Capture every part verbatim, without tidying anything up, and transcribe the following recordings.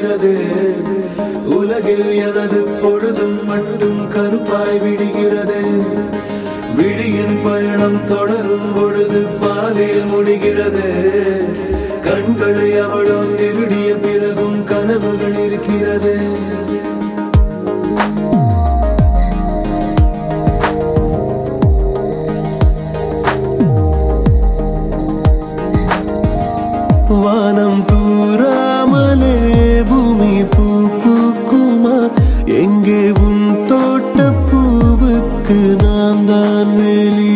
விடுகிறது. உலகில் எனது பொழுதும் மட்டும் கருப்பாய் விடுகிறது. விழியின் பயணம் தொடரும் பொழுது பாதையில் முடிகிறது. கண்களை அவளோ திருடிய பிறகும் கனவுகள் இருக்கிறது. வானம் தூராமலே பூமி பூ பூக்குமா? எங்கே உன் தோட்ட பூவுக்கு நான் தான் வெளி.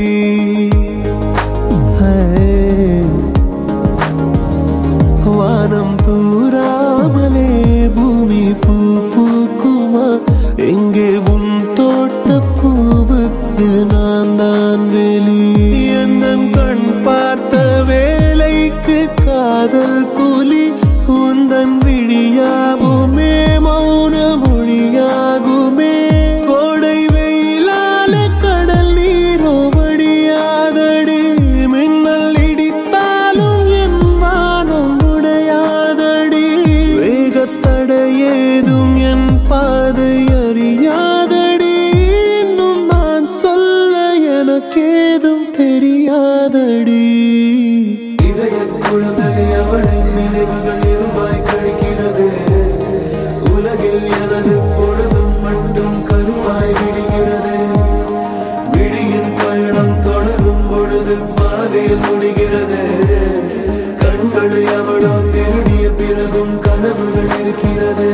வானம் தூராமலே பூமி பூ பூக்குமா? எங்கே உன் தோட்ட பூவுக்கு நான் தான் வெளி. என் கண் பார்த்த வேலைக்கு காதல் கூலி. உந்தன் விழியாகுமே மௌன மொழியாகுமே. கோடை வெயிலால கடல் நீரோ வடியாதடி. மின்னல் இடித்தாலும் என் வானம் உடையாதடி. வேகத்தடை ஏதும் என் பாதை அறியாதடி. இன்னும் நான் சொல்ல எனக்கேதும் தெரியாதடி. குழந்தை அவளின் நினைவுகள் இரும்பாய் கழிக்கிறது. உலகில் எனது பொழுதும் மட்டும் கருப்பாய் விடுகிறது. விழியின் பயணம் தொடரும் பொழுது பாதையில் முடிகிறது. கண்களை அவளோ திருடிய பிறகும் கனவுகள் இருக்கிறது.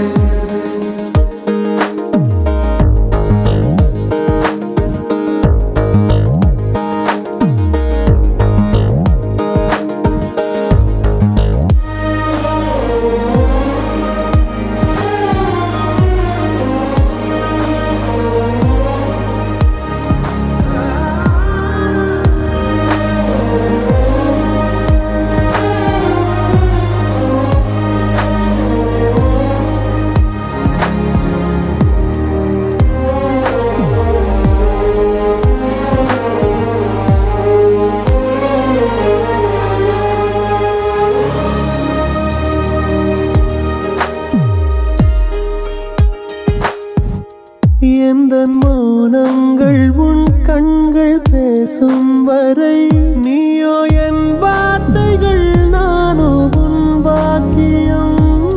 எந்தன் மௌனங்கள் உன் கண்கள் பேசும் வரை. நீயோ என் வார்த்தைகள் நானோ உன் வாக்கியம்.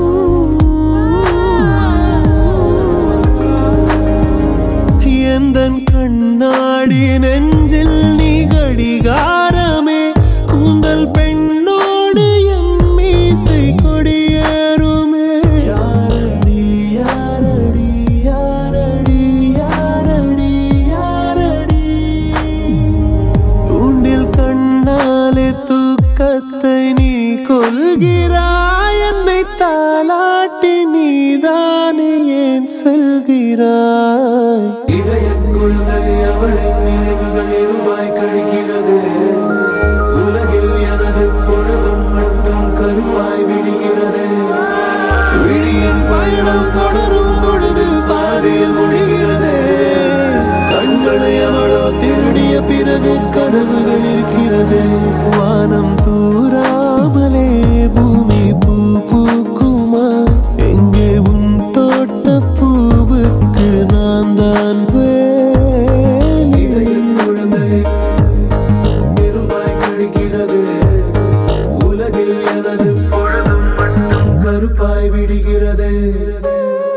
எந்தன் கண்ணாடி நெஞ்சில் நீ கடிகாரமே. கூந்தல் பெண்ணோடு என் மீசை கொடியேறுமே. யாரடி யாரடி யாரடி யாரடி யாரடி. தூண்டில் கண்ணாலே தூக்கத்தை நீ கொள்கிறாய். என்னை தாலாட்டி நீதானே ஏன் செல்கிறாய்? இதய குழந்தை அவளின் நினைவுகள் இரும்பாய் கழிக்கிறது. உலகில் எனது பொழுதும் மட்டும் கருப்பாய் விடுகிறது. விழியின் பயணம் தொடரும் பொழுது பாதையில் முடிகிறது. கண்களை அவளோ திருடிய பிறகு கனவுகள் இருக்கிறது. வானம் தூராமலே பூமி பூ பூக்குமா? எங்கே உன் தோட்ட பூவுக்கு நான் தான் வேலி. குழந்தை இரும்பாய் கழிக்கிறது. உலகில் எனது பொழுதும் மட்டும் கருப்பாய் விடுகிறது.